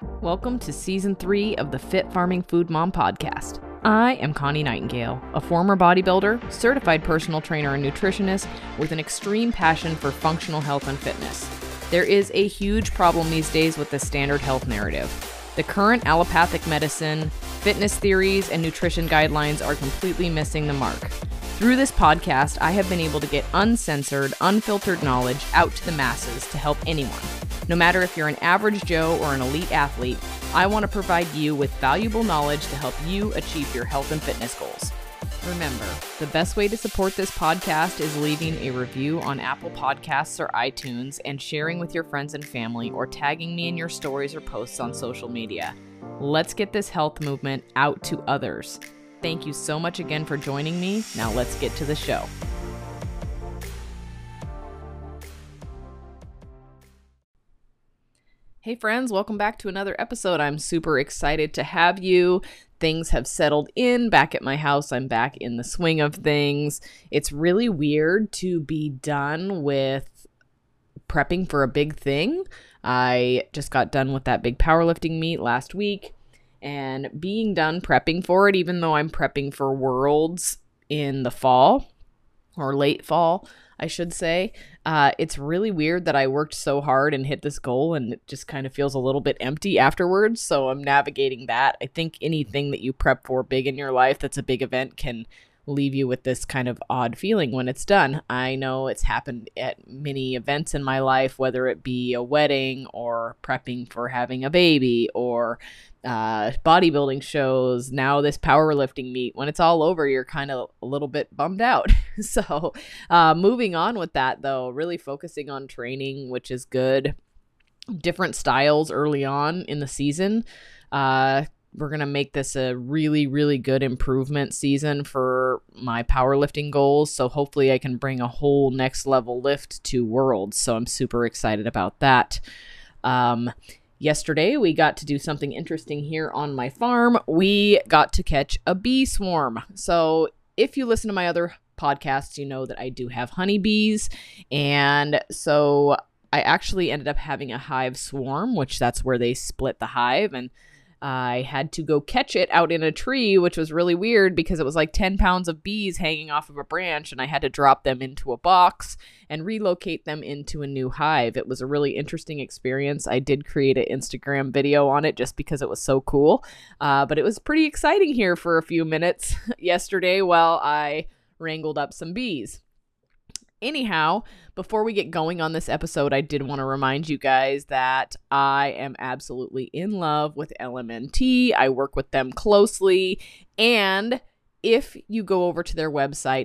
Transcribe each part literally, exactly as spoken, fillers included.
Welcome to season three of the Fit Farming Food Mom podcast. I am Connie Nightingale, a former bodybuilder, certified personal trainer and nutritionist with an extreme passion for functional health and fitness. There is a huge problem these days with the standard health narrative. The current allopathic medicine, fitness theories, and nutrition guidelines are completely missing the mark. Through this podcast, I have been able to get uncensored, unfiltered knowledge out to the masses to help anyone. No matter if you're an average Joe or an elite athlete, I want to provide you with valuable knowledge to help you achieve your health and fitness goals. Remember, the best way to support this podcast is leaving a review on Apple Podcasts or iTunes and sharing with your friends and family or tagging me in your stories or posts on social media. Let's get this health movement out to others. Thank you so much again for joining me. Now let's get to the show. Hey friends, welcome back to another episode. I'm super excited to have you. Things have settled in back at my house. I'm back in the swing of things. It's really weird to be done with prepping for a big thing. I just got done with that big powerlifting meet last week and being done prepping for it, even though I'm prepping for Worlds in the fall or late fall, I should say. Uh, it's really weird that I worked so hard and hit this goal and it just kind of feels a little bit empty afterwards. So I'm navigating that. I think anything that you prep for big in your life that's a big event can leave you with this kind of odd feeling when it's done. I know it's happened at many events in my life, whether it be a wedding or prepping for having a baby or uh, bodybuilding shows, now this powerlifting meet. When it's all over, you're kind of a little bit bummed out. So uh, moving on with that, though, really focusing on training, which is good. Different styles early on in the season. Uh, we're going to make this a really, really good improvement season for my powerlifting goals. So hopefully I can bring a whole next level lift to Worlds. So I'm super excited about that. Um, Yesterday, we got to do something interesting here on my farm. We got to catch a bee swarm. So if you listen to my other podcasts, you know that I do have honeybees. And so I actually ended up having a hive swarm, which that's where they split the hive. And I had to go catch it out in a tree, which was really weird because it was like ten pounds of bees hanging off of a branch, and I had to drop them into a box and relocate them into a new hive. It was a really interesting experience. I did create an Instagram video on it just because it was so cool, uh, but it was pretty exciting here for a few minutes yesterday while I wrangled up some bees. Anyhow, before we get going on this episode, I did want to remind you guys that I am absolutely in love with L M N T. I work with them closely. And if you go over to their website,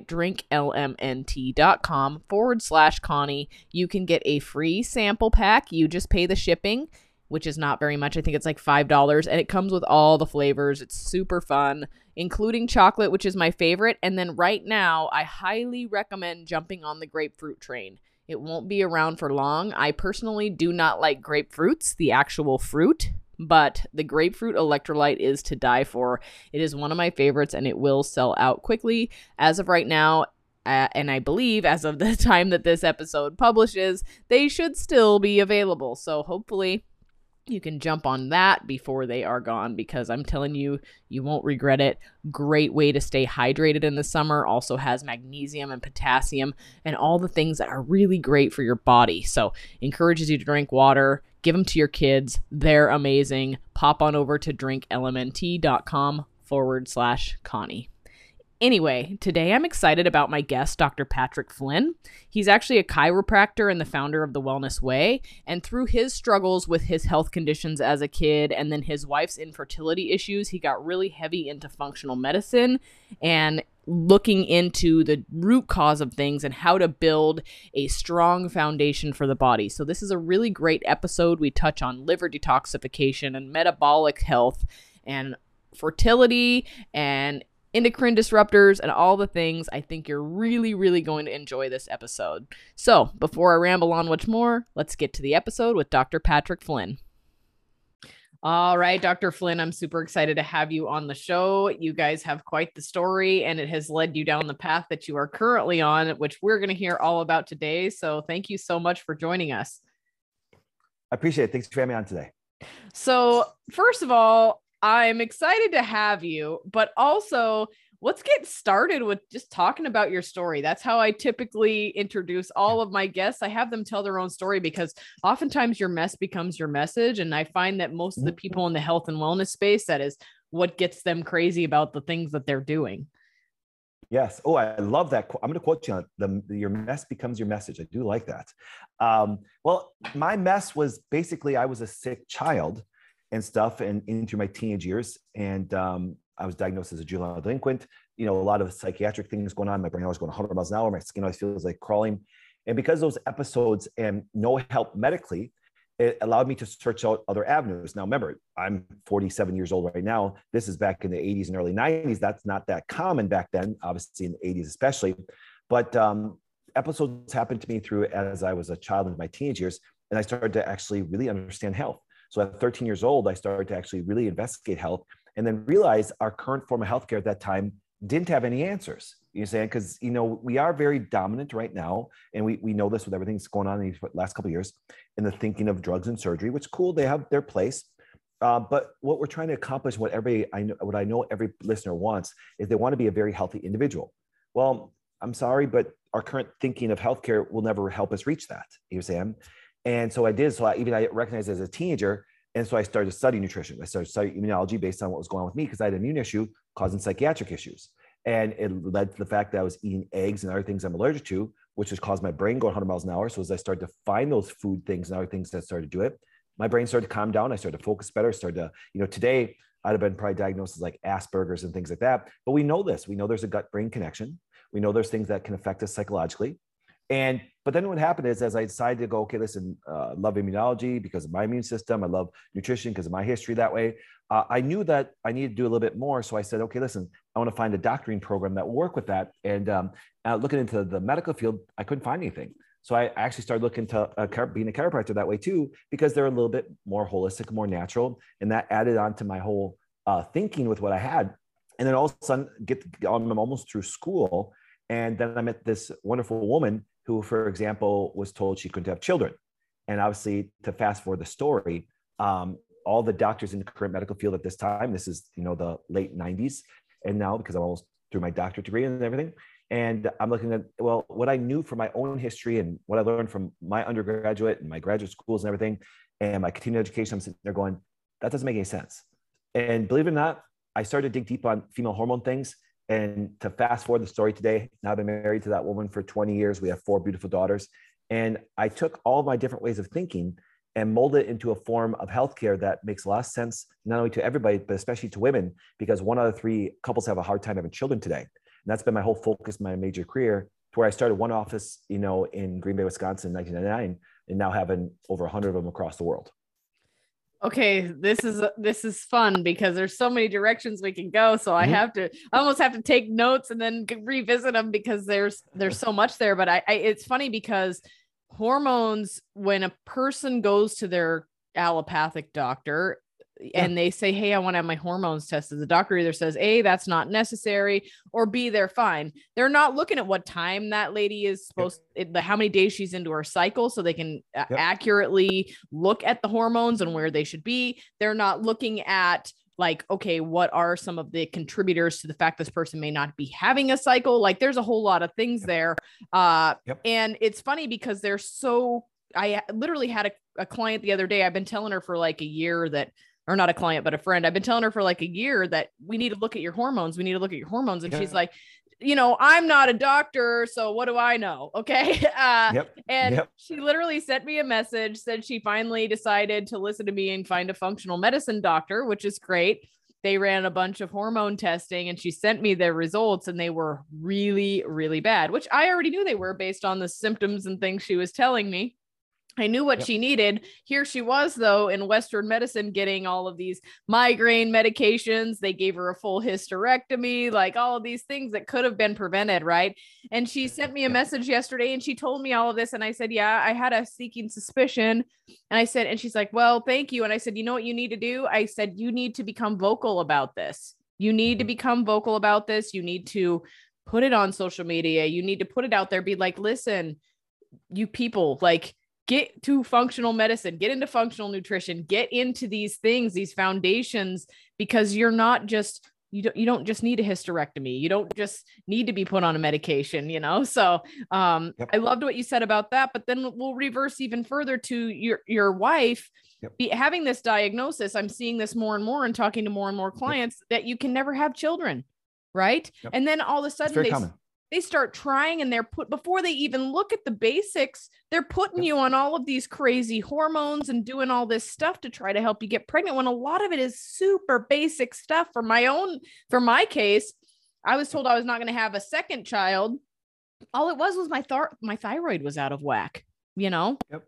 drinklmnt.com forward slash Connie, you can get a free sample pack. You just pay the shipping, which is not very much. I think it's like five dollars, and it comes with all the flavors. It's super fun, including chocolate, which is my favorite. And then right now, I highly recommend jumping on the grapefruit train. It won't be around for long. I personally do not like grapefruits, the actual fruit, but the grapefruit electrolyte is to die for. It is one of my favorites, and it will sell out quickly. As of right now, Uh, and I believe as of the time that this episode publishes, they should still be available. So hopefully you can jump on that before they are gone, because I'm telling you, you won't regret it. Great way to stay hydrated in the summer. Also has magnesium and potassium and all the things that are really great for your body. So encourages you to drink water. Give them to your kids. They're amazing. Pop on over to drinklmnt.com forward slash Connie. Anyway, today I'm excited about my guest, Doctor Patrick Flynn. He's actually a chiropractor and the founder of The Wellness Way. And through his struggles with his health conditions as a kid and then his wife's infertility issues, he got really heavy into functional medicine and looking into the root cause of things and how to build a strong foundation for the body. So this is a really great episode. We touch on liver detoxification and metabolic health and fertility and endocrine disruptors and all the things. I think you're really, really going to enjoy this episode. So before I ramble on much more, let's get to the episode with Doctor Patrick Flynn. All right, Doctor Flynn, I'm super excited to have you on the show. You guys have quite the story, and it has led you down the path that you are currently on, which we're going to hear all about today. So thank you so much for joining us. I appreciate it. Thanks for having me on today. So, first of all, I'm excited to have you, but also let's get started with just talking about your story. That's how I typically introduce all of my guests. I have them tell their own story because oftentimes your mess becomes your message. And I find that most of the people in the health and wellness space, that is what gets them crazy about the things that they're doing. Yes. Oh, I love that. I'm going to quote you on it. The, your mess becomes your message. I do like that. Um, well, my mess was basically I was a sick child and stuff and into my teenage years. And um, I was diagnosed as a juvenile delinquent, you know, a lot of psychiatric things going on. My brain always going one hundred miles an hour. My skin always feels like crawling. And because those episodes and no help medically, it allowed me to search out other avenues. Now, remember, I'm forty-seven years old right now. This is back in the eighties and early nineties. That's not that common back then, obviously in the eighties especially. But um, episodes happened to me through as I was a child in my teenage years, and I started to actually really understand health. So at thirteen years old, I started to actually really investigate health and then realize our current form of healthcare at that time didn't have any answers. You know, saying because you know we are very dominant right now, and we we know this with everything that's going on in the last couple of years in the thinking of drugs and surgery, which cool, they have their place. Uh, but what we're trying to accomplish, what every I know, what I know every listener wants, is they want to be a very healthy individual. Well, I'm sorry, but our current thinking of healthcare will never help us reach that. You know, Sam. And so I did. So I even I recognized as a teenager, and so I started to study nutrition. I started to study immunology based on what was going on with me because I had an immune issue causing psychiatric issues. And it led to the fact that I was eating eggs and other things I'm allergic to, which has caused my brain going one hundred miles an hour. So as I started to find those food things and other things that started to do it, my brain started to calm down. I started to focus better. Started to, you know, today I'd have been probably diagnosed as like Asperger's and things like that. But we know this. We know there's a gut-brain connection. We know there's things that can affect us psychologically. And but then what happened is, as I decided to go, okay, listen, uh, I love immunology because of my immune system. I love nutrition because of my history that way. Uh, I knew that I needed to do a little bit more. So I said, okay, listen, I want to find a doctoring program that will work with that. And um, uh, looking into the medical field, I couldn't find anything. So I actually started looking to uh, being a chiropractor that way too, because they're a little bit more holistic, more natural. And that added on to my whole uh, thinking with what I had. And then all of a sudden, get I'm almost through school. And then I met this wonderful woman who, for example, was told she couldn't have children. And obviously, to fast forward the story, um, all the doctors in the current medical field at this time, this is, you know, the late nineties, and now because I'm almost through my doctorate degree and everything, and I'm looking at, well, what I knew from my own history and what I learned from my undergraduate and my graduate schools and everything, and my continuing education, I'm sitting there going, that doesn't make any sense. And believe it or not, I started to dig deep on female hormone things. And to fast forward the story today, now I've been married to that woman for twenty years. We have four beautiful daughters. And I took all of my different ways of thinking and molded it into a form of healthcare that makes a lot of sense, not only to everybody, but especially to women, because one out of three couples have a hard time having children today. And that's been my whole focus, my major career, to where I started one office, you know, in Green Bay, Wisconsin in nineteen ninety-nine, and now having over one hundred of them across the world. Okay, this is this is fun because there's so many directions we can go. So I mm-hmm. have to, I almost have to take notes and then revisit them because there's there's so much there. But I, I it's funny because hormones, when a person goes to their allopathic doctor and yeah. they say, hey, I want to have my hormones tested, the doctor either says, A, that's not necessary, or B, they're fine. They're not looking at what time that lady is supposed yep. to, how many days she's into her cycle, so they can yep. accurately look at the hormones and where they should be. They're not looking at like, okay, what are some of the contributors to the fact this person may not be having a cycle? Like there's a whole lot of things yep. there. Uh, yep. And it's funny because they're so, I literally had a, a client the other day. I've been telling her for like a year that, or not a client, but a friend. I've been telling her for like a year that we need to look at your hormones. We need to look at your hormones. And yeah. she's like, you know, I'm not a doctor, so what do I know? Okay. Uh, yep. And yep. she literally sent me a message, said she finally decided to listen to me and find a functional medicine doctor, which is great. They ran a bunch of hormone testing and she sent me their results, and they were really, really bad, which I already knew they were based on the symptoms and things she was telling me. I knew what yep. she needed. Here she was, though, in Western medicine, getting all of these migraine medications. They gave her a full hysterectomy, like all of these things that could have been prevented, right? And she sent me a message yesterday and she told me all of this. And I said, yeah, I had a seeking suspicion. And I said, and she's like, well, thank you. And I said, you know what you need to do? I said, you need to become vocal about this. You need to become vocal about this. You need to put it on social media. You need to put it out there. Be like, listen, you people, like, get to functional medicine, get into functional nutrition, get into these things, these foundations, because you're not just, you don't, you don't just need a hysterectomy. You don't just need to be put on a medication, you know? So um, Yep. I loved what you said about that, but then we'll reverse even further to your, your wife. Yep. Be, having this diagnosis. I'm seeing this more and more and talking to more and more clients yep. that you can never have children. Right. Yep. And then all of a sudden they, common. they start trying and they're put, before they even look at the basics, they're putting yep. you on all of these crazy hormones and doing all this stuff to try to help you get pregnant, when a lot of it is super basic stuff. For my own, for my case, I was told I was not going to have a second child. All it was was my th- my thyroid was out of whack, you know? Yep.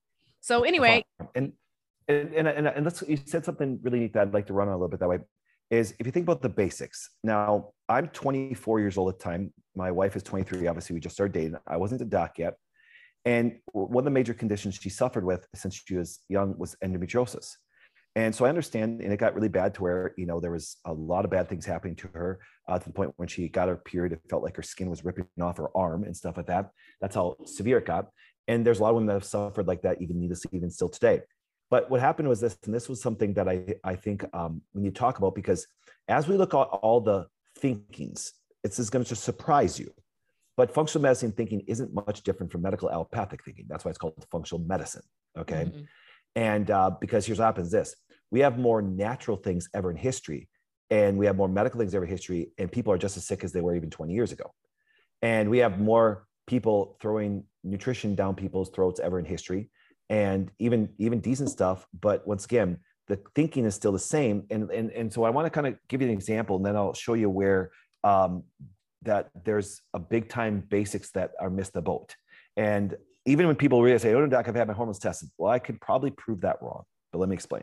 So anyway. And, and, and, and, and let's, you said something really neat that I'd like to run on a little bit that way. Is if you think about the basics. Now, I'm twenty-four years old at the time. My wife is twenty-three. Obviously, we just started dating. I wasn't a doc yet. And one of the major conditions she suffered with since she was young was endometriosis. And so I understand, and it got really bad to where, you know, there was a lot of bad things happening to her uh, to the point when she got her period, it felt like her skin was ripping off her arm and stuff like that. That's how severe it got. And there's a lot of women that have suffered like that, even needlessly, even still today. But what happened was this, and this was something that I, I think um, we need to talk about, because as we look at all the thinkings, it's just going to just surprise you. But functional medicine thinking isn't much different from medical allopathic thinking. That's why it's called functional medicine, okay? Mm-hmm. And uh, because here's what happens this, we have more natural things ever in history, and we have more medical things ever in history, and people are just as sick as they were even twenty years ago. And we have more people throwing nutrition down people's throats ever in history, and even even decent stuff. But once again, the thinking is still the same. And and, and so I want to kind of give you an example, and then I'll show you where um, that there's a big time basics that are missed the boat. And even when people really say, oh, no, doc, I've had my hormones tested. Well, I could probably prove that wrong, but let me explain.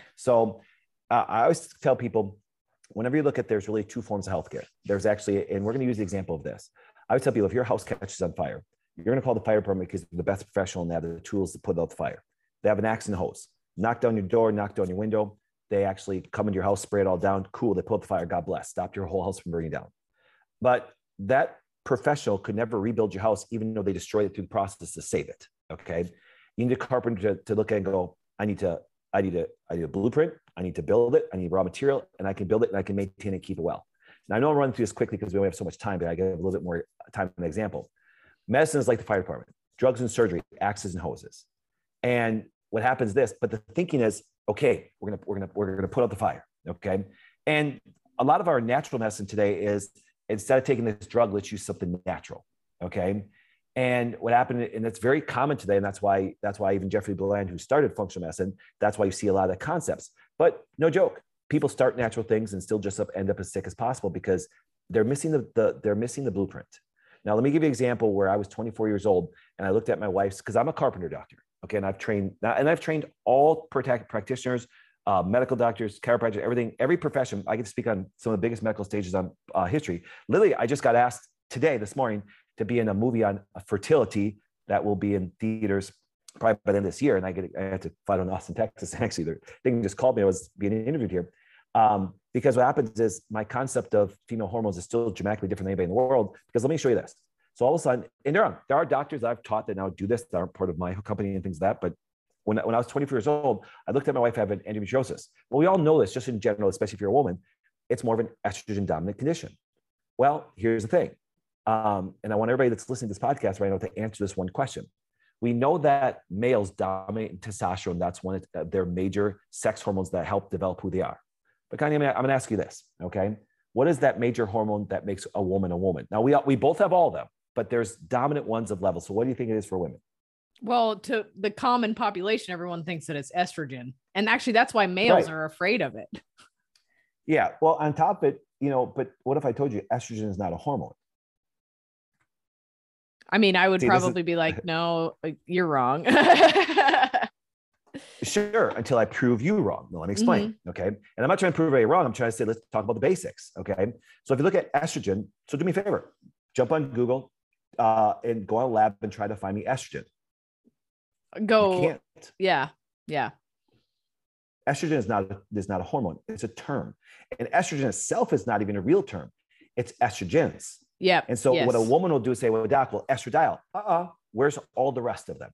So uh, I always tell people, whenever you look at, there's really two forms of healthcare. There's actually, and we're going to use the example of this. I would tell people, if your house catches on fire, you're going to call the fire department because they're the best professional and they have the tools to put out the fire. They have an axe and a hose. Knock down your door, knock down your window. They actually come into your house, spray it all down. Cool. They put out the fire. God bless. Stop your whole house from burning down. But that professional could never rebuild your house, even though they destroyed it through the process to save it. Okay. You need a carpenter to, to look at and go, I need to, I need a, I need a blueprint. I need to build it. I need raw material, and I can build it and I can maintain and keep it well. Now, I know I'm running through this quickly because we only have so much time, but I give a little bit more time for an example. Medicine is like the fire department, drugs and surgery, axes and hoses. And what happens is this, but the thinking is, okay, we're gonna, we're gonna, we're gonna put out the fire. Okay. And a lot of our natural medicine today is, instead of taking this drug, let's use something natural. Okay. And what happened, and it's very common today, and that's why, that's why even Jeffrey Bland, who started functional medicine, that's why you see a lot of the concepts. But no joke, people start natural things and still just up, end up as sick as possible because they're missing the, the they're missing the blueprint. Now, let me give you an example where I was twenty-four years old and I looked at my wife's, because I'm a carpenter doctor. Okay. And I've trained, and I've trained all practitioners, uh, medical doctors, chiropractors, everything, every profession. I get to speak on some of the biggest medical stages on uh, history. Literally, I just got asked today, this morning, to be in a movie on fertility that will be in theaters probably by the end of this year. And I get, I had to fly to Austin, Texas. Actually, the thing just called me. I was being interviewed here. Um, because what happens is my concept of female hormones is still dramatically different than anybody in the world. Because let me show you this. So all of a sudden, and there are, there are doctors that I've taught that now do this, that aren't part of my company and things like that. But when, when I was twenty-four years old, I looked at my wife having endometriosis. Well, we all know this just in general, especially if you're a woman, it's more of an estrogen dominant condition. Well, here's the thing. Um, and I want everybody that's listening to this podcast right now to answer this one question. We know that males dominate testosterone. That's one of their major sex hormones that help develop who they are. But Connie, I'm going to ask you this, okay? What is that major hormone that makes a woman a woman? Now, we, we both have all of them, but there's dominant ones of levels. So what do you think it is for women? Well, to the common population, everyone thinks that it's estrogen. And actually, that's why males right. are afraid of it. Yeah. Well, on top of it, you know, but what if I told you estrogen is not a hormone? I mean, I would See, probably is... be like, no, you're wrong. Sure, until I prove you wrong. No, let me explain. Mm-hmm. Okay. And I'm not trying to prove anybody wrong. I'm trying to say, let's talk about the basics. Okay. So if you look at estrogen, so do me a favor, jump on Google uh, and go on a lab and try to find me estrogen. Go. You can't. Yeah. Yeah. Estrogen is not, is not a hormone. It's a term. And estrogen itself is not even a real term. It's estrogens. Yeah. And so yes. what a woman will do is say, well, doc, well, estradiol. Uh-uh. Where's all the rest of them?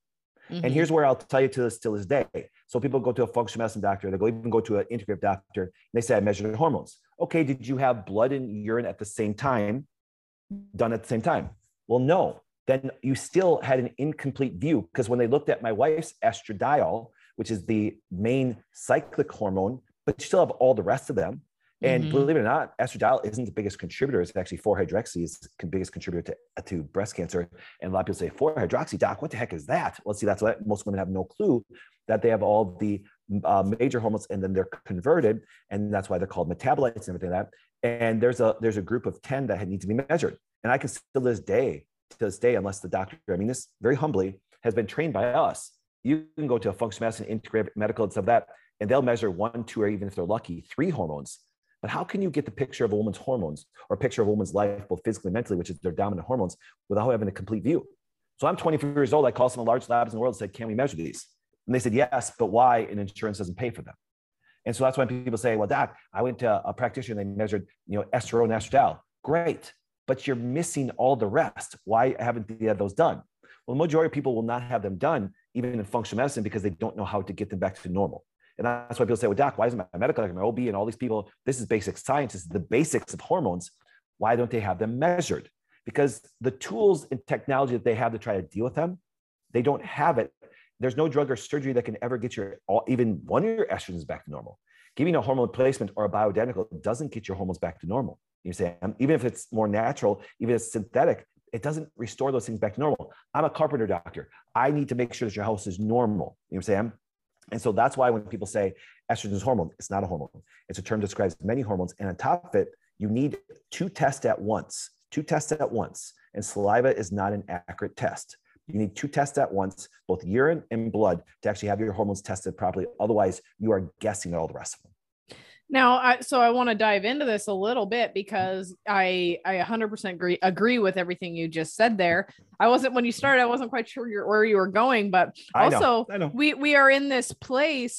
Mm-hmm. And here's where I'll tell you to this still this day. So people go to a functional medicine doctor, they go even go to an integrative doctor, and they say, I measured the hormones. Okay, did you have blood and urine at the same time, done at the same time? Well, no. Then you still had an incomplete view, because when they looked at my wife's estradiol, which is the main cyclic hormone, but you still have all the rest of them. And mm-hmm. believe it or not, estradiol isn't the biggest contributor. It's actually four hydroxy is the biggest contributor to, to breast cancer. And a lot of people say, four hydroxy, doc, what the heck is that? Well, see, that's what most women have no clue, that they have all the uh, major hormones and then they're converted. And that's why they're called metabolites and everything like that. And there's a there's a group of ten that need to be measured. And I can still this day, to this day, unless the doctor, I mean, this very humbly has been trained by us. You can go to a functional medicine, integrative medical and stuff like that, and they'll measure one, two, or even if they're lucky, three hormones. But how can you get the picture of a woman's hormones or a picture of a woman's life, both physically and mentally, which is their dominant hormones, without having a complete view? So I'm twenty-four years old. I called some of the largest labs in the world and said, can we measure these? And they said, yes, but why? And insurance doesn't pay for them. And so that's why people say, well, doc, I went to a practitioner and they measured, you know, estrone and estradiol. Great, but you're missing all the rest. Why haven't they had those done? Well, the majority of people will not have them done, even in functional medicine, because they don't know how to get them back to normal. And that's why people say, well, doc, why isn't my medical doctor, my O B, and all these people, this is basic science, this is the basics of hormones. Why don't they have them measured? Because the tools and technology that they have to try to deal with them, they don't have it. There's no drug or surgery that can ever get your, even one of your estrogens back to normal. Giving a hormone replacement or a bioidentical doesn't get your hormones back to normal. You say, even if it's more natural, even if it's synthetic, it doesn't restore those things back to normal. I'm a carpenter doctor. I need to make sure that your house is normal. You know what I'm saying? And so that's why when people say estrogen is hormone, it's not a hormone. It's a term that describes many hormones. And on top of it, you need two tests at once, two tests at once. And saliva is not an accurate test. You need two tests at once, both urine and blood, to actually have your hormones tested properly. Otherwise, you are guessing at all the rest of them. Now, I, so I want to dive into this a little bit because I I one hundred percent agree agree with everything you just said there. I wasn't, when you started, I wasn't quite sure where you were going, but also I know, I know. we we are in this place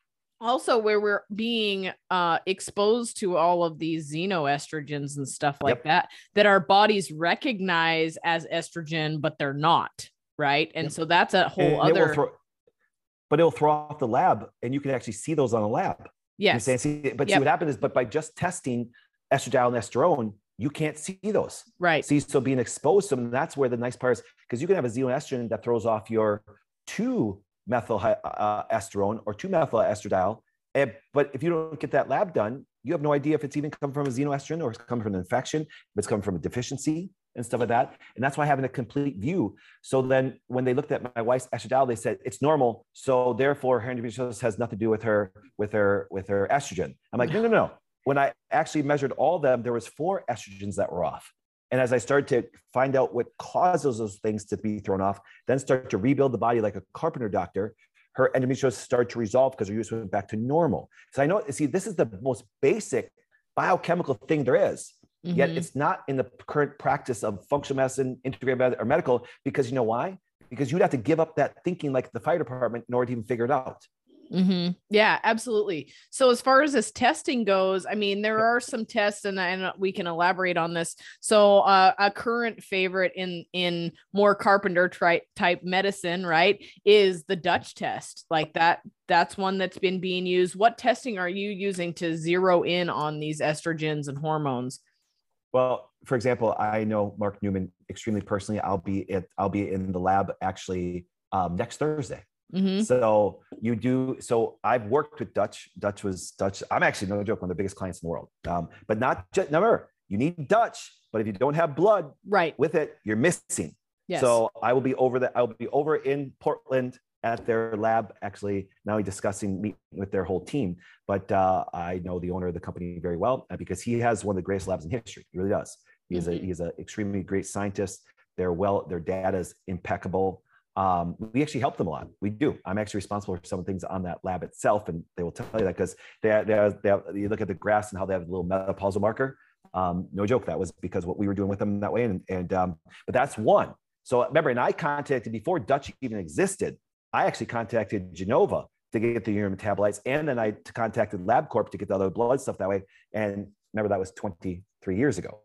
also where we're being uh, exposed to all of these xenoestrogens and stuff like yep. that, that our bodies recognize as estrogen, but they're not, right? And yep. so that's a whole and other. It throw, but it'll throw off the lab, and you can actually see those on a lab. Yes. You see, but yep. see what happens is, but by just testing estradiol and estrone, you can't see those. Right. See, so being exposed to them, that's where the nice part is, because you can have a xenoestrogen that throws off your two methyl uh, estrone or two methyl estradiol. And, but if you don't get that lab done, you have no idea if it's even come from a xenoestrogen or it's come from an infection, if it's come from a deficiency and stuff like that. And that's why having a complete view. So then when they looked at my wife's estradiol, they said it's normal. So therefore her endometriosis has nothing to do with her, with her, with her estrogen. I'm like, no, no, no. When I actually measured all of them, there was four estrogens that were off. And as I started to find out what causes those things to be thrown off, then start to rebuild the body like a carpenter doctor, her endometriosis started to resolve because her uterus went back to normal. So I know, see, this is the most basic biochemical thing there is. Mm-hmm. Yet it's not in the current practice of functional medicine, integrative or medical, because you know why? Because you'd have to give up that thinking like the fire department in order to even figure it out. Mm-hmm. Yeah, absolutely. So as far as this testing goes, I mean, there are some tests and, and we can elaborate on this. So uh, a current favorite in, in more carpenter tri- type medicine, right, is the Dutch test. Like that, that's one that's been being used. What testing are you using to zero in on these estrogens and hormones? Well, for example, I know Mark Newman extremely personally. I'll be at, I'll be in the lab actually um, next Thursday. Mm-hmm. So you do, so I've worked with Dutch. Dutch was Dutch. I'm actually, no joke, one of the biggest clients in the world. Um, but not just, remember, you need Dutch, but if you don't have blood right with it, you're missing. Yes. So I will be over that. I'll be over in Portland at their lab, actually now discussing meeting with their whole team. But uh, I know the owner of the company very well because he has one of the greatest labs in history. He really does. He is mm-hmm. a, he's an extremely great scientist. They're well, their data is impeccable. Um, we actually help them a lot. We do. I'm actually responsible for some things on that lab itself. And they will tell you that because they, they, they have, you look at the graphs and how they have a little menopausal marker. Um, no joke. That was because what we were doing with them that way. And, and um, but that's one. So remember, and I contacted before Dutch even existed, I actually contacted Genova to get the urine metabolites. And then I contacted LabCorp to get the other blood stuff that way. And remember, that was twenty-three years ago.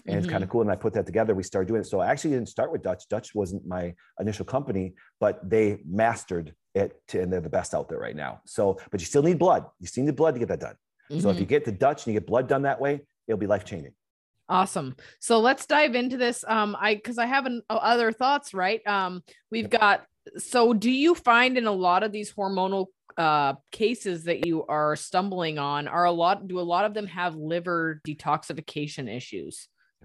And mm-hmm. it's kind of cool. And I put that together. We started doing it. So I actually didn't start with Dutch. Dutch wasn't my initial company, but they mastered it to, and they're the best out there right now. So, but you still need blood. You still need blood to get that done. Mm-hmm. So if you get the Dutch and you get blood done that way, it'll be life-changing. Awesome. So let's dive into this. Um, I, cause I have an, other thoughts, right? Um, we've got, so do you find in a lot of these hormonal uh, cases that you are stumbling on are a lot, do a lot of them have liver detoxification issues?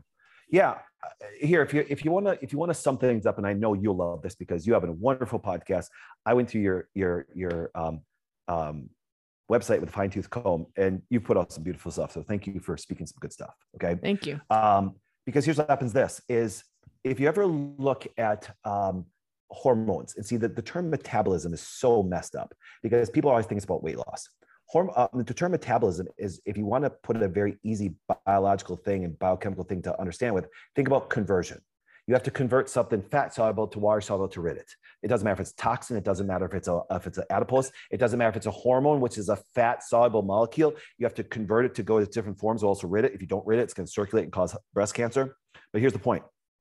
Yeah. Here, if you, if you want to, if you want to sum things up, and I know you'll love this because you have a wonderful podcast. I went through your, your, your, um, um, website with a fine tooth comb, and you put out some beautiful stuff. So thank you for speaking some good stuff. Okay. Thank you. Um, because here's what happens. This is, if you ever look at, um, hormones and see that the term metabolism is so messed up because people always think it's about weight loss. Horm- uh, the term metabolism is, if you want to put a very easy biological thing and biochemical thing to understand with, think about conversion. You have to convert something fat soluble to water soluble to rid it. It doesn't matter if it's toxin. It doesn't matter if it's a if it's an adipose. It doesn't matter if it's a hormone, which is a fat soluble molecule. You have to convert it to go to different forms, or also rid it. If you don't rid it, it's going to circulate and cause breast cancer. But here's the point: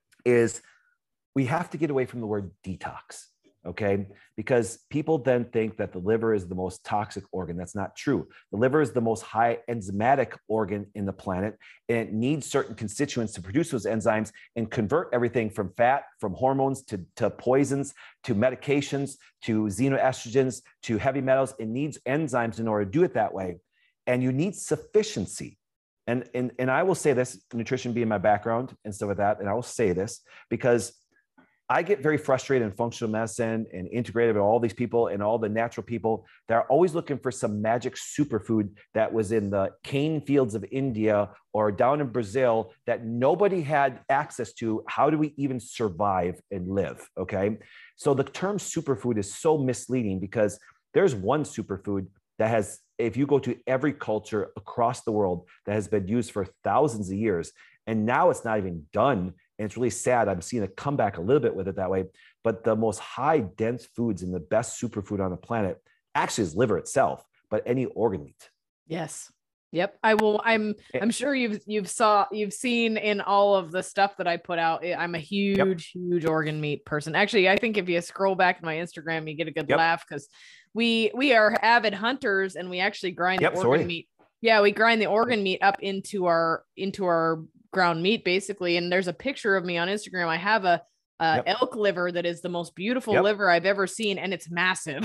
is we have to get away from the word detox. Okay, because people then think that the liver is the most toxic organ. That's not true. The liver is the most high enzymatic organ in the planet, and it needs certain constituents to produce those enzymes and convert everything from fat, from hormones to, to poisons, to medications, to xenoestrogens, to heavy metals. It needs enzymes in order to do it that way. And you need sufficiency. And, and, and I will say this, nutrition being my background and stuff like that, and I will say this because I get very frustrated in functional medicine and integrative and all these people and all the natural people that are always looking for some magic superfood that was in the cane fields of India or down in Brazil that nobody had access to. How do we even survive and live? Okay. So the term superfood is so misleading because there's one superfood that has, if you go to every culture across the world, that has been used for thousands of years. And now it's not even done. And it's really sad. I'm seeing a comeback a little bit with it that way. But the most high dense foods and the best superfood on the planet actually is liver itself, but any organ meat. Yes. Yep. I will. I'm, I'm sure you've, you've saw, you've seen in all of the stuff that I put out. I'm a huge, yep. huge organ meat person. Actually, I think if you scroll back to my Instagram, you get a good yep. laugh because we, we are avid hunters and we actually grind yep, the organ sorry. meat. Yeah. We grind the organ meat up into our, into our ground meat basically. And there's a picture of me on Instagram. I have a, a yep. elk liver that is the most beautiful yep. liver I've ever seen. And it's massive.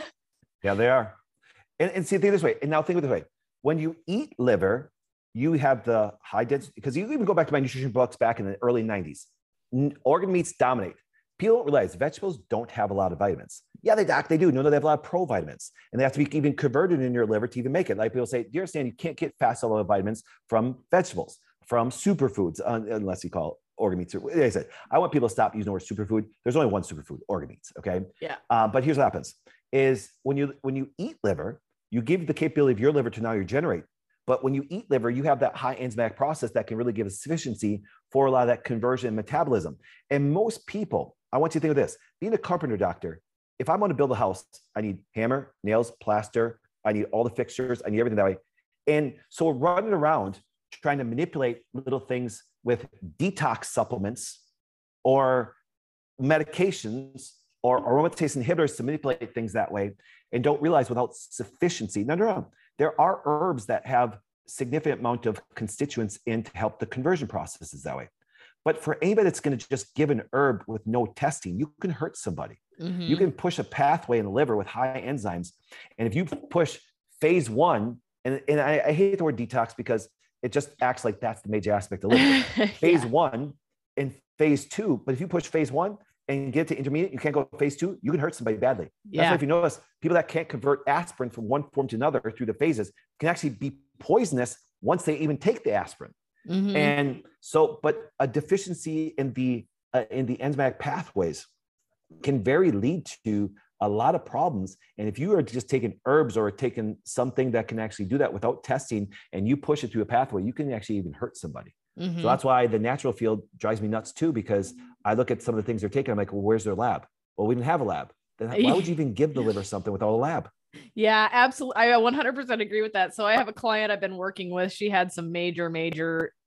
Yeah, they are. And, and see, think this way. And now think of this way. When you eat liver, you have the high density, because you even go back to my nutrition books back in the early nineties, organ meats dominate. People don't realize vegetables don't have a lot of vitamins. Yeah, they doc, they do. No, no, they have a lot of provitamins, and they have to be even converted in your liver to even make it. Like people say, do you understand you can't get fat soluble vitamins from vegetables, from superfoods, uh, unless you call it organ meats. Like I said, I want people to stop using the word superfood. There's only one superfood, organ meats. Okay. Yeah. Uh, but here's what happens: is when you when you eat liver, you give the capability of your liver to now regenerate. But when you eat liver, you have that high enzymatic process that can really give a sufficiency for a lot of that conversion and metabolism. And most people, I want you to think of this: being a carpenter doctor, if I'm going to build a house, I need hammer, nails, plaster. I need all the fixtures. I need everything that way. And so we're running around trying to manipulate little things with detox supplements or medications or aromatase inhibitors to manipulate things that way, and don't realize without sufficiency. No, no, no. There are herbs that have significant amount of constituents in to help the conversion processes that way. But for anybody that's going to just give an herb with no testing, you can hurt somebody. Mm-hmm. You can push a pathway in the liver with high enzymes. And if you push phase one, and, and I, I hate the word detox because it just acts like that's the major aspect of liver. yeah. Phase one and phase two. But if you push phase one and get to intermediate, you can't go to phase two, you can hurt somebody badly. Yeah. That's why if you notice, people that can't convert aspirin from one form to another through the phases can actually be poisonous once they even take the aspirin. Mm-hmm. And so, but a deficiency in the uh, in the enzymatic pathways can very lead to a lot of problems. And if you are just taking herbs or taking something that can actually do that without testing, and you push it through a pathway, you can actually even hurt somebody. Mm-hmm. So that's why the natural field drives me nuts too, because I look at some of the things they're taking. I'm like, well, where's their lab? Well, we didn't have a lab. Then why would you even give the liver something without a lab? Yeah, absolutely. I one hundred percent agree with that. So I have a client I've been working with. She had some major, major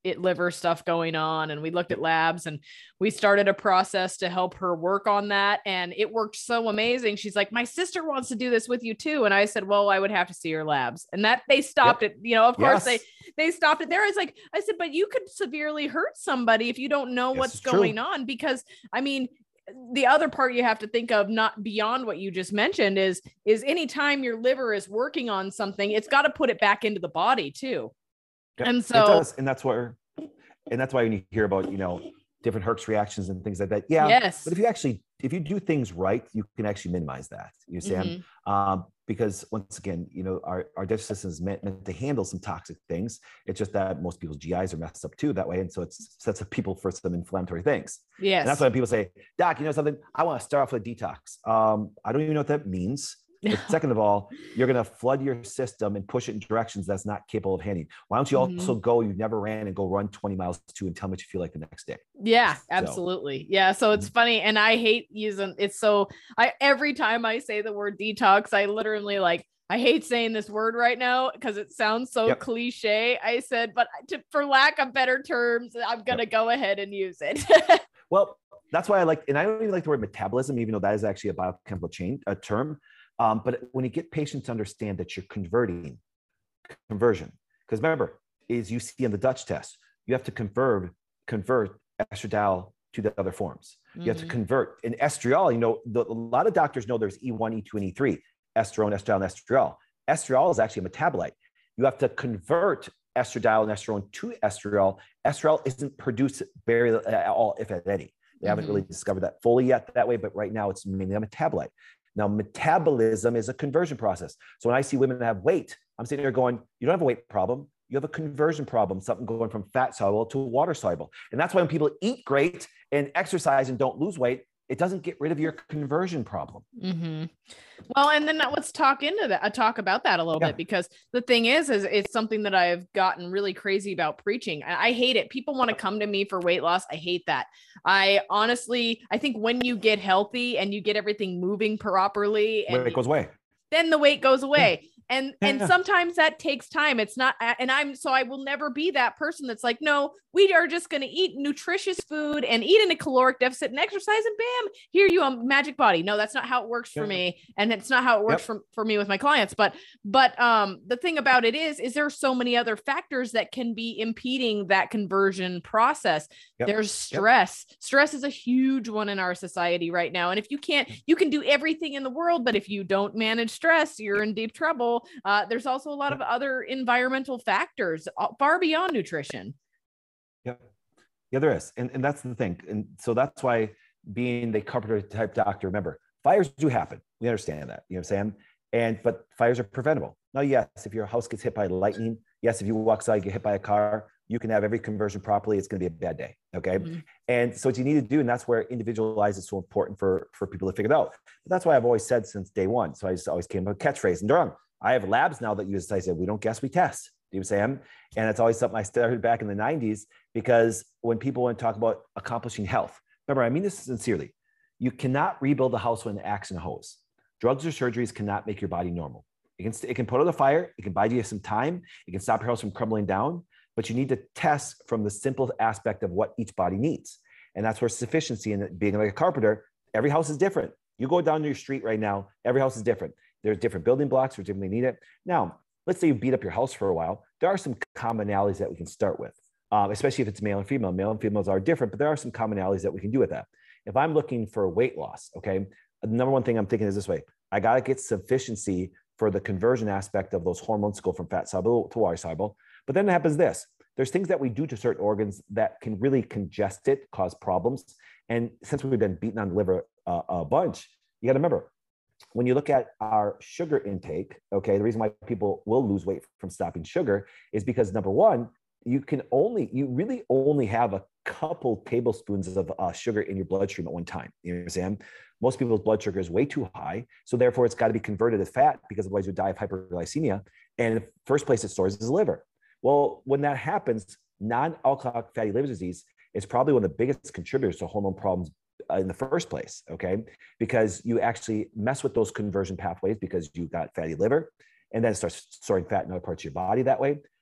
it liver stuff going on, and we looked at labs, and we started a process to help her work on that. And it worked so amazing. She's like, my sister wants to do this with you too. And I said, well, I would have to see your labs. And that they stopped yep. it. You know, of course yes. they, they stopped it there. I was like, I said, but you could severely hurt somebody if you don't know yes, what's going true. on, because I mean, the other part you have to think of, not beyond what you just mentioned, is, is anytime your liver is working on something, it's got to put it back into the body too. Yeah, and so, it does. And that's where, and that's why when you hear about, you know, different Herx reactions and things like that. Yeah. Yes. But if you actually, if you do things right, you can actually minimize that. You see, mm-hmm. um, because once again, you know, our, our digestive system is meant, meant to handle some toxic things. It's just that most people's G Is are messed up too that way. And so it sets up people for some inflammatory things. Yes. And that's why people say, Doc, you know something, I want to start off with a detox. Um, I don't even know what that means. But second of all, you're going to flood your system and push it in directions that's not capable of handling. Why don't you mm-hmm. also go, you never ran, and go run twenty miles too, and tell me what you feel like the next day. Yeah, absolutely. So. Yeah. So it's mm-hmm. funny. And I hate using it's so I, every time I say the word detox, I literally like, I hate saying this word right now because it sounds so yep. cliche. I said, but to, for lack of better terms, I'm going to yep. go ahead and use it. Well, that's why I like, and I don't even like the word metabolism, even though that is actually a biochemical chain, a term. Um, but when you get patients to understand that you're converting, conversion, because remember, is you see in the Dutch test, you have to convert, convert estradiol to the other forms. Mm-hmm. You have to convert in estriol. You know, the, a lot of doctors know there's E one, E two, and E three, estrone, estradiol, and estriol. Estriol is actually a metabolite. You have to convert estradiol and estrone to estriol. Estriol isn't produced very at all, if at any. They mm-hmm. haven't really discovered that fully yet that way, but right now it's mainly a metabolite. Now, metabolism is a conversion process. So when I see women that have weight, I'm sitting there going, you don't have a weight problem. You have a conversion problem, something going from fat soluble to water soluble. And that's why when people eat great and exercise and don't lose weight, it doesn't get rid of your conversion problem. Mm-hmm. Well, and then let's talk into that, uh, talk about that a little yeah. bit, because the thing is, is it's something that I've gotten really crazy about preaching. I, I hate it. People want to come to me for weight loss. I hate that. I honestly, I think when you get healthy and you get everything moving properly, and it goes away, then the weight goes away. Yeah. And, yeah. and sometimes that takes time. It's not, and I'm, so I will never be that person that's like, no, we are just going to eat nutritious food and eat in a caloric deficit and exercise, and bam, here you are, magic body. No, that's not how it works for yeah. me. And it's not how it works yep. for, for me with my clients. But, but um, the thing about it is, is there so many other factors that can be impeding that conversion process. Yep. There's stress. Yep. Stress is a huge one in our society right now. And if you can't, you can do everything in the world, but if you don't manage stress, you're in deep trouble. Uh, there's also a lot of other environmental factors far beyond nutrition. Yep. Yeah, there is. And, and that's the thing. And so that's why being the carpenter type doctor, remember, fires do happen. We understand that, you know what I'm saying? And, but fires are preventable. Now, yes, if your house gets hit by lightning, yes, if you walk outside, get hit by a car, you can have every conversion properly. It's going to be a bad day. Okay. Mm-hmm. And so what you need to do, and that's where individualize is so important for, for people to figure it out. But that's why I've always said since day one. So I just always came up with a catchphrase. And Durham, I have labs now that use, I said, we don't guess, we test. Do you understand? And it's always something I started back in the nineties, because when people want to talk about accomplishing health, remember, I mean this sincerely, you cannot rebuild a house with an axe and a hose. Drugs or surgeries cannot make your body normal. It can, it can put out a fire, it can buy you some time, it can stop your house from crumbling down, but you need to test from the simple aspect of what each body needs. And that's where sufficiency, and being like a carpenter, every house is different. You go down your street right now, every house is different. There's different building blocks for different, they need it. Now, let's say you beat up your house for a while. There are some commonalities that we can start with, um, especially if it's male and female. Male and females are different, but there are some commonalities that we can do with that. If I'm looking for weight loss, okay, the number one thing I'm thinking is this way. I got to get sufficiency for the conversion aspect of those hormones to go from fat soluble to water soluble. But then it happens this. There's things that we do to certain organs that can really congest it, cause problems. And since we've been beaten on the liver uh, a bunch, you got to remember, when you look at our sugar intake, okay, the reason why people will lose weight from stopping sugar is because, number one, you can only, you really only have a couple tablespoons of uh, sugar in your bloodstream at one time. You understand? Most people's blood sugar is way too high. So therefore it's got to be converted to fat, because otherwise you die of hyperglycemia. And the first place it stores is the liver. Well, when that happens, non-alcoholic fatty liver disease is probably one of the biggest contributors to hormone problems in the first place, okay? Because you actually mess with those conversion pathways because you got fatty liver, and then it starts storing fat in other parts of your body that way.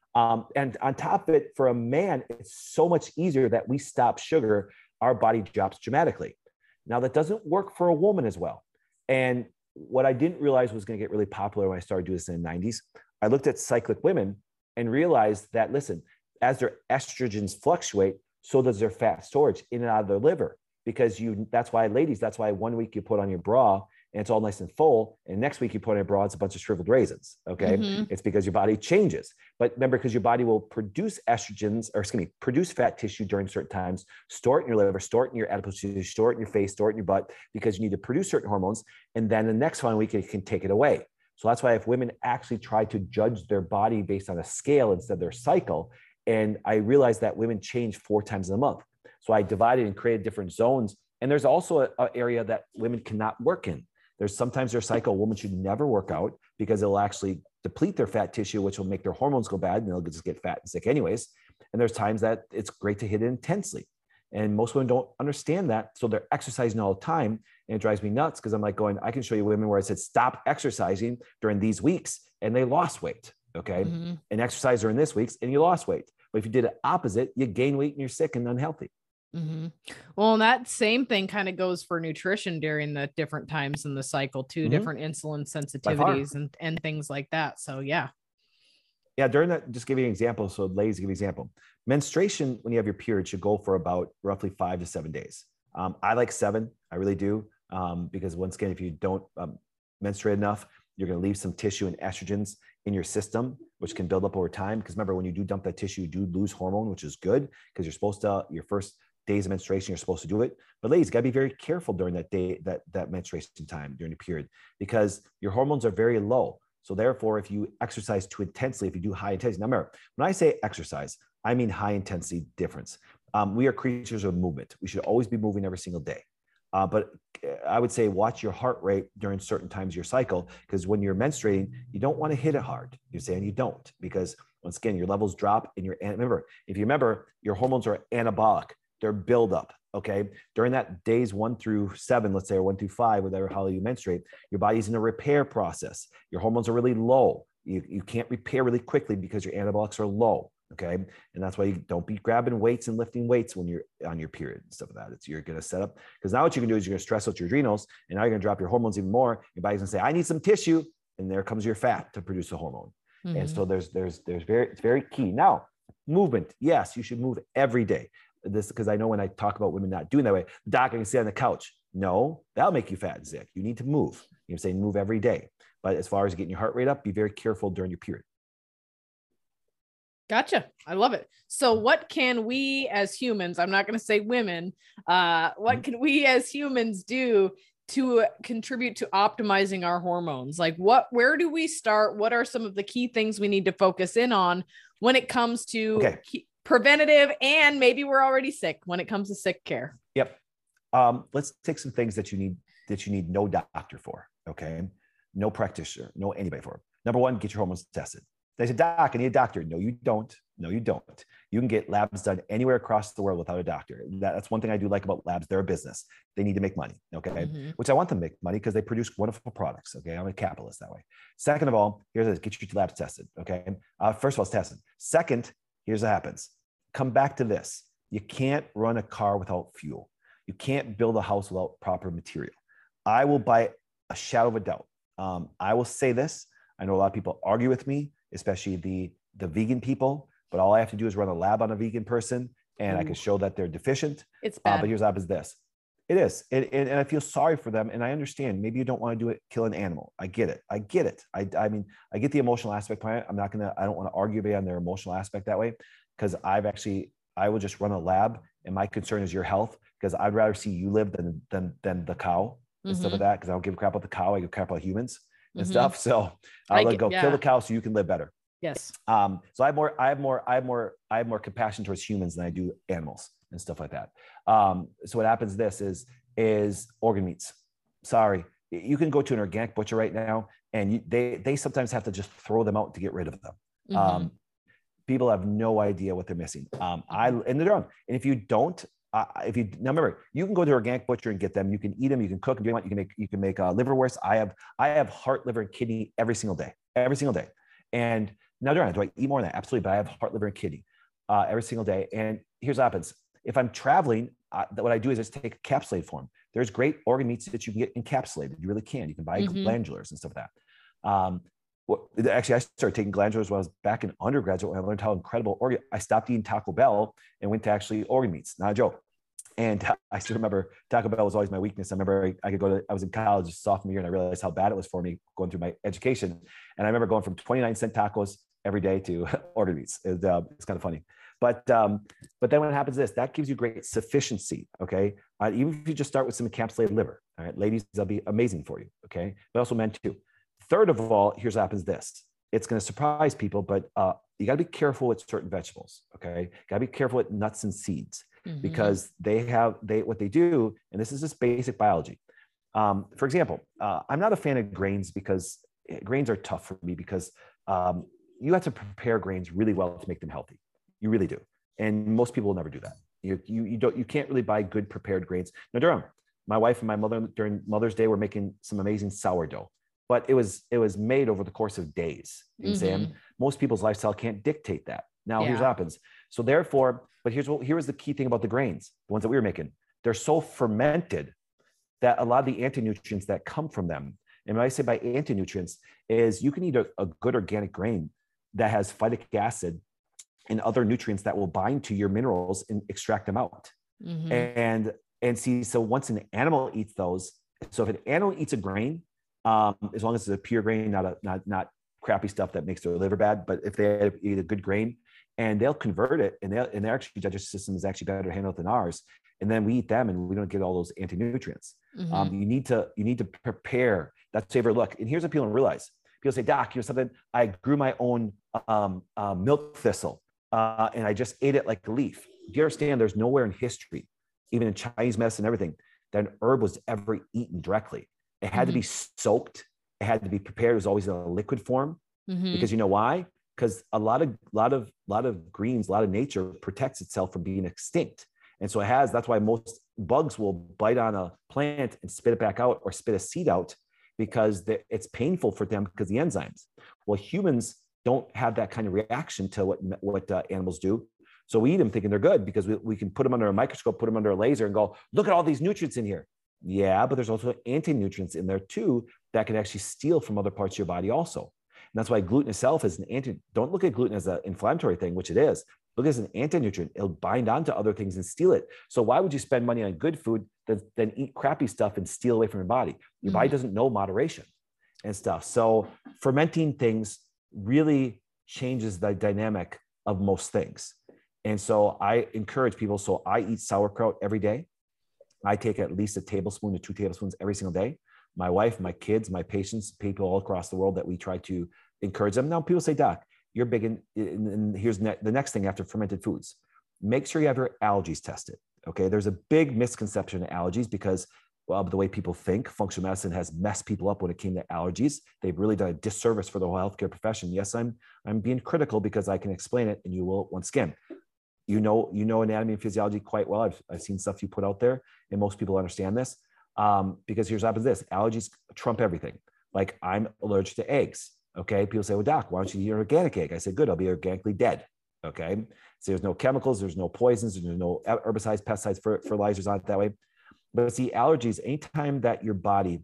Um, and on top of it, for a man, it's so much easier that we stop sugar, our body drops dramatically. Now, that doesn't work for a woman as well. And what I didn't realize was going to get really popular when I started doing this in the nineties, I looked at cyclic women and realized that, listen, as their estrogens fluctuate, so does their fat storage in and out of their liver. Because you, that's why, ladies, that's why one week you put on your bra and it's all nice and full, and next week you put on your bra, it's a bunch of shriveled raisins. Okay, mm-hmm. It's because your body changes. But remember, because your body will produce estrogens, or excuse me, produce fat tissue during certain times, store it in your liver, store it in your adipose tissue, store it in your face, store it in your butt, because you need to produce certain hormones, and then the next one week it can take it away. So that's why if women actually try to judge their body based on a scale instead of their cycle, and I realized that women change four times in a month. So I divided and created different zones. And there's also an area that women cannot work in. There's sometimes their cycle, a woman should never work out because it'll actually deplete their fat tissue, which will make their hormones go bad, and they'll just get fat and sick anyways. And there's times that it's great to hit it intensely. And most women don't understand that. So they're exercising all the time. And it drives me nuts because I'm like going, I can show you women where I said, stop exercising during these weeks, and they lost weight. Okay. Mm-hmm. And exercise during this weeks and you lost weight. But if you did it opposite, you gain weight and you're sick and unhealthy. Mm-hmm. Well, and that same thing kind of goes for nutrition during the different times in the cycle too, mm-hmm. different insulin sensitivities and, and things like that. So yeah. Yeah. During that, just give you an example. So ladies, give you an example. Menstruation, when you have your period, should go for about roughly five to seven days. Um, I like seven. I really do. Um, because once again, if you don't um, menstruate enough, you're going to leave some tissue and estrogens in your system, which can build up over time. Because remember, when you do dump that tissue, you do lose hormone, which is good because you're supposed to, your first days of menstruation, you're supposed to do it. But ladies, got to be very careful during that day, that, that menstruation time during the period, because your hormones are very low. So therefore, if you exercise too intensely, if you do high intensity, now remember, when I say exercise, I mean high intensity difference. Um, we are creatures of movement. We should always be moving every single day. Uh, but I would say watch your heart rate during certain times of your cycle, because when you're menstruating, you don't want to hit it hard. You're saying you don't, because once again, your levels drop and you're, remember, if you remember, your hormones are anabolic, they're buildup. Okay. During that days one through seven, let's say, or one through five, whatever, how you menstruate, your body's in a repair process. Your hormones are really low. You, you can't repair really quickly because your anabolics are low. Okay. And that's why you don't be grabbing weights and lifting weights when you're on your period and stuff like that. It's, you're going to set up, because now what you can do is you're going to stress out your adrenals, and now you're going to drop your hormones even more. Your body's going to say, I need some tissue. And there comes your fat to produce a hormone. Mm-hmm. And so there's, there's, there's very, it's very key. Now, movement. Yes, you should move every day. This, because I know when I talk about women not doing that way, doc, I can sit on the couch. No, that'll make you fat and sick. You need to move. You're saying move every day. But as far as getting your heart rate up, be very careful during your period. Gotcha. I love it. So what can we as humans, I'm not going to say women, uh, what can we as humans do to contribute to optimizing our hormones? Like what, where do we start? What are some of the key things we need to focus in on when it comes to okay. key, preventative, and maybe we're already sick when it comes to sick care? Yep. Um, let's take some things that you need, that you need no doctor for. Okay. No practitioner, no anybody for. Number one, get your hormones tested. They said, doc, I need a doctor. No, you don't. No, you don't. You can get labs done anywhere across the world without a doctor. That, that's one thing I do like about labs. They're a business. They need to make money. Okay. Mm-hmm. Which I want them to make money because they produce wonderful products. Okay. I'm a capitalist that way. Second of all, here's this, get your labs tested. Okay. Uh, first of all, it's tested. Second, here's what happens. Come back to this. You can't run a car without fuel. You can't build a house without proper material. I will, by a shadow of a doubt, um, I will say this. I know a lot of people argue with me, especially the, the vegan people, but all I have to do is run a lab on a vegan person and Ooh. I can show that they're deficient. It's bad. Uh, but here's what happens this. It is. It, and, and I feel sorry for them. And I understand, maybe you don't want to do it, kill an animal. I get it. I get it. I, I mean, I get the emotional aspect behind it. I'm not going to, I don't want to argue on their emotional aspect that way, because I've actually, I will just run a lab, and my concern is your health, because I'd rather see you live than, than, than the cow and mm-hmm. stuff like that. Because I don't give a crap about the cow. I give a crap about humans and mm-hmm. stuff. So I'll let go yeah. kill the cow so you can live better. Yes. Um, so I have more, I have more, I have more, I have more compassion towards humans than I do animals and stuff like that. Um, so what happens this is, is organ meats. Sorry. You can go to an organic butcher right now, and you, they, they sometimes have to just throw them out to get rid of them. Mm-hmm. Um, people have no idea what they're missing. Um, I, and they're wrong. And if you don't, Uh, if you now remember, you can go to an organic butcher and get them. You can eat them. You can cook them. You can make you can make uh, liverwurst. I have I have heart, liver, and kidney every single day, every single day. And Now, do I, do I eat more than that? Absolutely. But I have heart, liver, and kidney uh, every single day. And here's what happens. If I'm traveling, uh, what I do is just take a capsulated form. There's great organ meats that you can get encapsulated. You really can. You can buy mm-hmm. glandulars and stuff like that. Um, well, actually, I started taking glandulars when I was back in undergraduate when I learned how incredible organ. I stopped eating Taco Bell and went to actually organ meats. Not a joke. And I still remember Taco Bell was always my weakness. I remember I, I could go to, I was in college sophomore year and I realized how bad it was for me going through my education. And I remember going from twenty-nine cent tacos every day to organ meats. It, uh, it's kind of funny. But um, but then what happens is this, that gives you great sufficiency, okay? Uh, even if you just start with some encapsulated liver, all right? Ladies, that'll be amazing for you, okay? But also men too. Third of all, here's what happens this. It's gonna surprise people, but uh, you gotta be careful with certain vegetables, okay? You gotta be careful with nuts and seeds mm-hmm. because they have, they what they do, and this is just basic biology. Um, for example, uh, I'm not a fan of grains because grains are tough for me because um, you have to prepare grains really well to make them healthy. You really do. And most people will never do that. You, you, you don't, you can't really buy good prepared grains. Now, Durham, my wife and my mother during Mother's Day were making some amazing sourdough, but it was, it was made over the course of days. You mm-hmm. Sam, most people's lifestyle can't dictate that. Now, yeah. here's what happens. So therefore, but here's what, here's the key thing about the grains, the ones that we were making. They're so fermented that a lot of the anti-nutrients that come from them, and when I say by anti-nutrients is you can eat a, a good organic grain that has phytic acid and other nutrients that will bind to your minerals and extract them out. Mm-hmm. And, and see, so once an animal eats those, so if an animal eats a grain, um, as long as it's a pure grain, not a, not, not crappy stuff that makes their liver bad, but if they eat a good grain and they'll convert it and they'll, and their actually digestive system is actually better handled than ours. And then we eat them and we don't get all those anti-nutrients. Mm-hmm. Um, you need to, you need to prepare. That's favorite look. And here's what people don't realize. People say, Doc, you know something, I grew my own um, uh, milk thistle. Uh, and I just ate it like a leaf. Do you understand? There's nowhere in history, even in Chinese medicine and everything, that an herb was ever eaten directly. It had mm-hmm. to be soaked. It had to be prepared. It was always in a liquid form. Mm-hmm. Because you know why? Because a lot of, lot of, lot of greens, a lot of nature protects itself from being extinct. And so it has, that's why most bugs will bite on a plant and spit it back out or spit a seed out because it's painful for them because the enzymes. Well, humans don't have that kind of reaction to what, what uh, animals do. So we eat them thinking they're good because we, we can put them under a microscope, put them under a laser and go, look at all these nutrients in here. Yeah, but there's also anti-nutrients in there too that can actually steal from other parts of your body also. And that's why gluten itself is an anti, don't look at gluten as an inflammatory thing, which it is. Look at it as an anti-nutrient. It'll bind onto other things and steal it. So why would you spend money on good food than, than eat crappy stuff and steal away from your body? Your mm-hmm. body doesn't know moderation and stuff. So fermenting things really changes the dynamic of most things. And so I encourage people. So I eat sauerkraut every day. I take at least a tablespoon to two tablespoons every single day. My wife, my kids, my patients, people all across the world that we try to encourage them. Now people say, Doc, you're big in, and here's ne- the next thing after fermented foods. Make sure you have your allergies tested. Okay. There's a big misconception of allergies because well, the way people think, functional medicine has messed people up when it came to allergies. They've really done a disservice for the whole healthcare profession. Yes, I'm I'm being critical because I can explain it, and you will once again. You know, you know anatomy and physiology quite well. I've I've seen stuff you put out there, and most people understand this. Um, because here's what happens: this allergies trump everything. Like I'm allergic to eggs. Okay, people say, "Well, Doc, why don't you eat an organic egg?" I say, "Good, I'll be organically dead." Okay, so there's no chemicals, there's no poisons, there's no herbicides, pesticides, fertilizers on it that way. But see, allergies, anytime that your body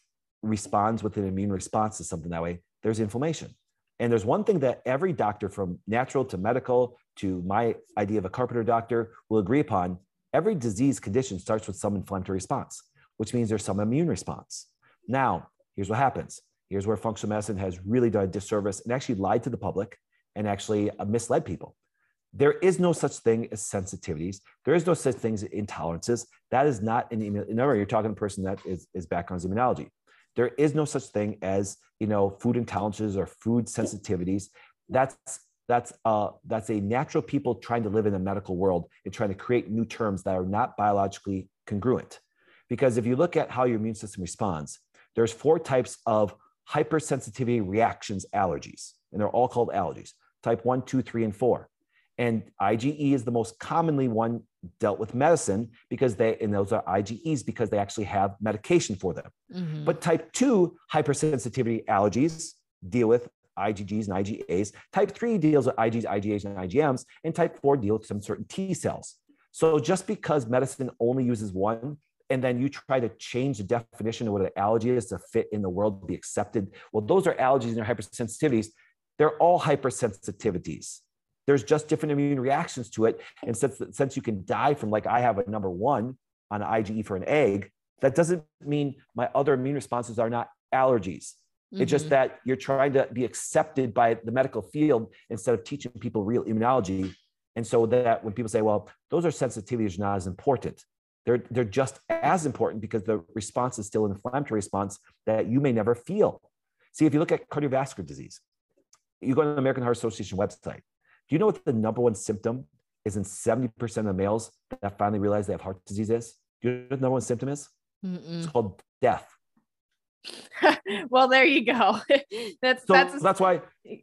responds with an immune response to something that way, there's inflammation. And there's one thing that every doctor from natural to medical to my idea of a carpenter doctor will agree upon. Every disease condition starts with some inflammatory response, which means there's some immune response. Now, here's what happens. Here's where functional medicine has really done a disservice and actually lied to the public and actually misled people. There is no such thing as sensitivities. There is no such thing as intolerances. That is not an immun. No, you're talking to a person that is, is background in immunology. There is no such thing as, you know, food intolerances or food sensitivities. That's that's uh that's a natural people trying to live in a medical world and trying to create new terms that are not biologically congruent. Because if you look at how your immune system responds, there's four types of hypersensitivity reactions allergies, and they're all called allergies. Type one, two, three, and four. And I G E is the most commonly one dealt with medicine because they, and those are I G Es because they actually have medication for them. Mm-hmm. But type two hypersensitivity allergies deal with I G Gs and I G As. Type three deals with I Gs, I G As, and I G Ms. And type four deals with some certain T cells. So just because medicine only uses one, and then you try to change the definition of what an allergy is to fit in the world, to be accepted. Well, those are allergies and they're hypersensitivities. They're all hypersensitivities. There's just different immune reactions to it. And since, since you can die from, like I have a number one on an IgE for an egg, that doesn't mean my other immune responses are not allergies. Mm-hmm. It's just that you're trying to be accepted by the medical field instead of teaching people real immunology. And so that when people say, well, those are sensitivities are not as important. They're, they're just as important because the response is still an inflammatory response that you may never feel. See, if you look at cardiovascular disease, you go to the American Heart Association website. Do you know what the number one symptom is in seventy percent of the males that finally realize they have heart disease is? Do you know what the number one symptom is? Mm-mm. It's called death. Well, there you go. that's so that's a- that's why.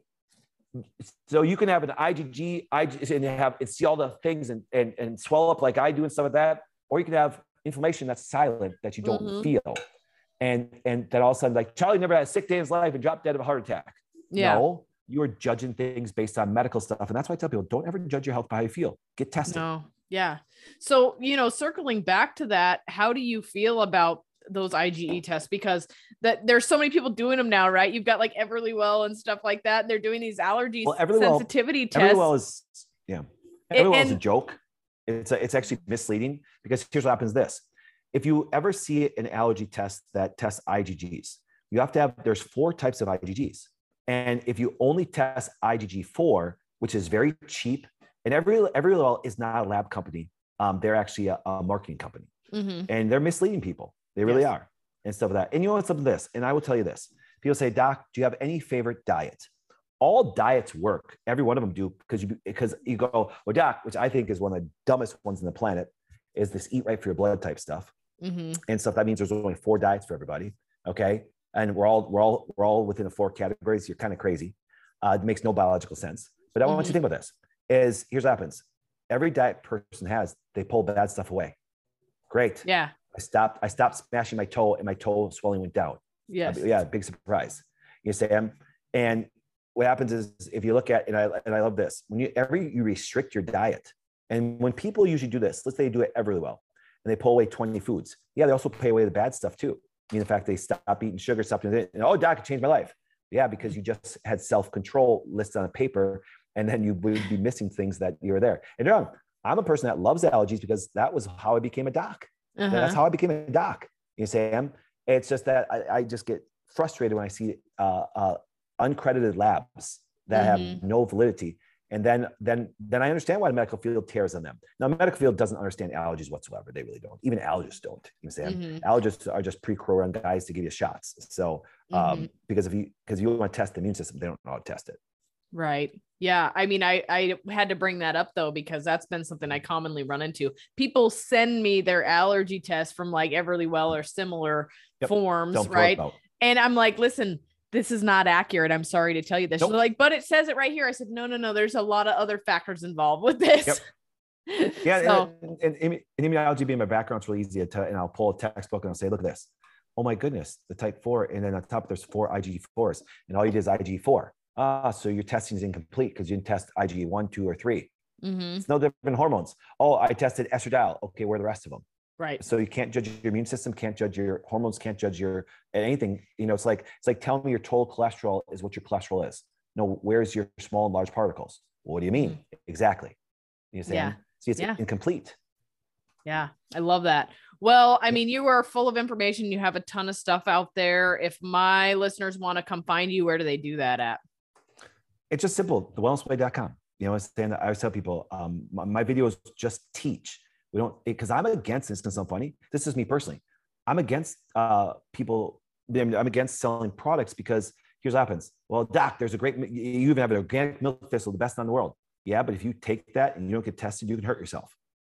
So you can have an IgG, I G, and you have and see all the things and, and and swell up like I do and stuff like that. Or you can have inflammation that's silent that you don't mm-hmm. feel. And, and that all of a sudden, like Charlie never had a sick day in his life and dropped dead of a heart attack. Yeah. No, you are judging things based on medical stuff. And that's why I tell people, don't ever judge your health by how you feel. Get tested. No. Yeah. So, you know, circling back to that, how do you feel about those IgE tests? Because that there's so many people doing them now, right? You've got like Everlywell and stuff like that. They're doing these allergy well, sensitivity tests. Everlywell is, yeah. Everlywell is a joke. It's a, it's actually misleading because here's what happens this. If you ever see an allergy test that tests I G Gs, you have to have, there's four types of I G Gs. And if you only test I G G four, which is very cheap, and every, Everlywell is not a lab company. Um, they're actually a, a marketing company mm-hmm. and they're misleading people. They really yes. are and stuff like that. And you know what's up with this? And I will tell you this, people say, Doc, do you have any favorite diet? All diets work. Every one of them do because you because you go, well, Doc, which I think is one of the dumbest ones on the planet, is this eat right for your blood type stuff mm-hmm. and stuff. That means there's only four diets for everybody. Okay, and we're all we're all we're all within the four categories. You're kind of crazy. Uh, it makes no biological sense. But I mm-hmm. want you to think about this: is here's what happens. Every diet person has, they pull bad stuff away. Great. Yeah. I stopped. I stopped smashing my toe, and my toe swelling went down. Yes. Uh, yeah. Big surprise. You say, um, and what happens is if you look at, and I, and I love this, when you every, you restrict your diet. And when people usually do this, let's say they do it Everlywell and they pull away twenty foods. Yeah. They also pay away the bad stuff too. I mean, the fact they stop eating sugar, stop doing it, and oh, Doc, it changed my life. Yeah. Because you just had self-control listed on a paper and then you would be missing things that you were there. And um, I'm a person that loves allergies because that was how I became a doc. Uh-huh. That's how I became a doc. You say, Sam, it's just that I, I just get frustrated when I see uh, uh, uncredited labs that mm-hmm. have no validity. And then, then, then I understand why the medical field tears on them. Now, the medical field doesn't understand allergies whatsoever. They really don't. Even allergists don't. You say mm-hmm. allergists are just pre-Crow run guys to give you shots. So, um, mm-hmm. because if you, because you want to test the immune system, they don't know how to test it. Right. Yeah. I mean, I, I had to bring that up though, because that's been something I commonly run into. People send me their allergy tests from like Everlywell or similar yep. forms. Don't right. And I'm like, listen, this is not accurate. I'm sorry to tell you this. Nope. They're like, but it says it right here. I said, no, no, no. There's a lot of other factors involved with this. Yep. Yeah. so, and, and, and, and immunology being my background, it's really easy to, and I'll pull a textbook and I'll say, look at this. Oh my goodness, the type four. And then on top, there's four I G G fours and all you did is I G G four. Ah, so your testing is incomplete because you didn't test I G G one, two, or three. Mm-hmm. It's no different than hormones. Oh, I tested estradiol. Okay, where are the rest of them? Right. So you can't judge your immune system, can't judge your hormones, can't judge your anything. You know, it's like it's like telling me your total cholesterol is what your cholesterol is. No, where's your small and large particles? Well, what do you mean? Mm-hmm. Exactly. You say, yeah. See, it's yeah. incomplete. Yeah, I love that. Well, I mean, you are full of information. You have a ton of stuff out there. If my listeners want to come find you, where do they do that at? It's just simple, the wellness way dot com. You know, I saying that I always tell people, um, my, my videos just teach. We don't, because I'm against, it's going to sound funny. This is me personally. I'm against uh, people, I'm against selling products because here's what happens. Well, Doc, there's a great, you even have an organic milk thistle, the best in the world. Yeah, but if you take that and you don't get tested, you can hurt yourself.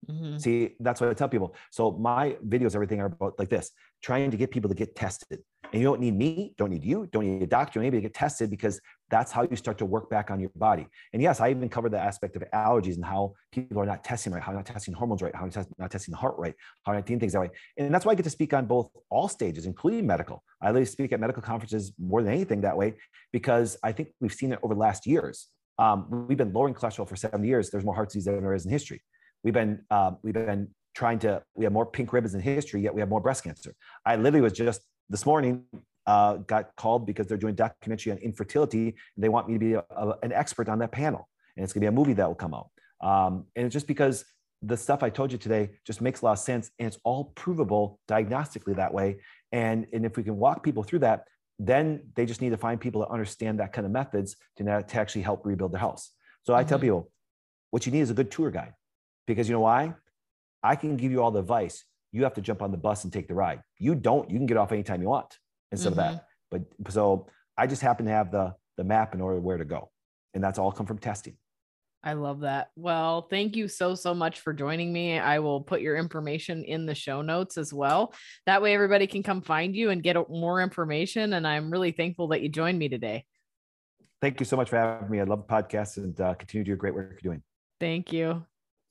Mm-hmm. See, that's what I tell people. So my videos, everything are about like this, trying to get people to get tested. And you don't need me, don't need you, don't need a doctor, maybe to get tested, because that's how you start to work back on your body. And yes, I even cover the aspect of allergies and how people are not testing right, how they're not testing hormones right, how they're not testing the heart right, how they're not doing things that way. And that's why I get to speak on both all stages, including medical. I literally speak at medical conferences more than anything that way, because I think we've seen it over the last years. Um, we've been lowering cholesterol for seventy years. There's more heart disease than there is in history. We've been, um, we've been trying to, we have more pink ribbons in history, yet we have more breast cancer. I literally was just this morning, uh, got called because they're doing a documentary on infertility. And they want me to be a, a, an expert on that panel. And it's gonna be a movie that will come out. Um, and it's just because the stuff I told you today just makes a lot of sense, and it's all provable diagnostically that way. And, and if we can walk people through that, then they just need to find people that understand that kind of methods to, to actually help rebuild their house. So mm-hmm. I tell people, what you need is a good tour guide. Because you know why? I can give you all the advice. You have to jump on the bus and take the ride. You don't, you can get off anytime you want instead mm-hmm. of that. But so I just happen to have the, the map in order where to go. And that's all come from testing. I love that. Well, thank you so, so much for joining me. I will put your information in the show notes as well. That way everybody can come find you and get more information. And I'm really thankful that you joined me today. Thank you so much for having me. I love the podcast, and uh, continue to do great work you're doing. Thank you.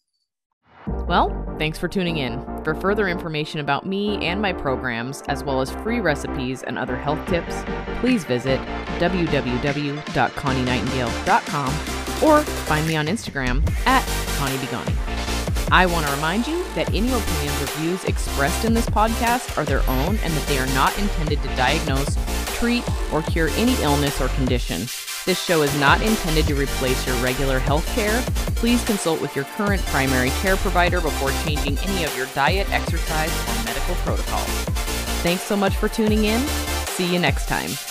Well, thanks for tuning in. For further information about me and my programs, as well as free recipes and other health tips, please visit w w w dot connie nightingale dot com or find me on Instagram at Connie Begani. I want to remind you that any opinions or views expressed in this podcast are their own, and that they are not intended to diagnose, treat, or cure any illness or condition. This show is not intended to replace your regular health care. Please consult with your current primary care provider before changing any of your diet, exercise, or medical protocols. Thanks so much for tuning in. See you next time.